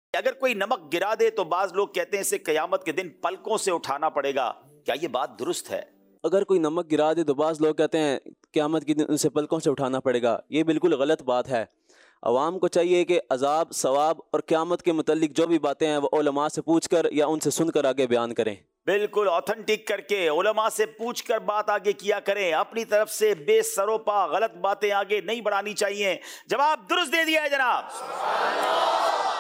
अगर कोई नमक गिरा दे तो बाज लोग कहते हैं इसे कयामत के दिन पलकों से उठाना पड़ेगा। क्या ये बात दुरुस्त है? अगर कोई नमक गिरा दे तो बाज़ लोग कहते हैं क़यामत के दिन उसे पलकों से उठाना पड़ेगा। ये बिल्कुल गलत बात है। अवाम को चाहिए कि अजाब, सवाब और क़यामत के मुतल्लिक जो भी बातें हैं वो उलमा से पूछकर या उनसे सुनकर आगे बयान करें। बिल्कुल ऑथेंटिक करके उलमा से पूछकर बात आगे किया करें। अपनी तरफ से बेसरोपा गलत बातें आगे नहीं बढ़ानी चाहिए। जवाब दुरुस्त दे दिया है जनाब।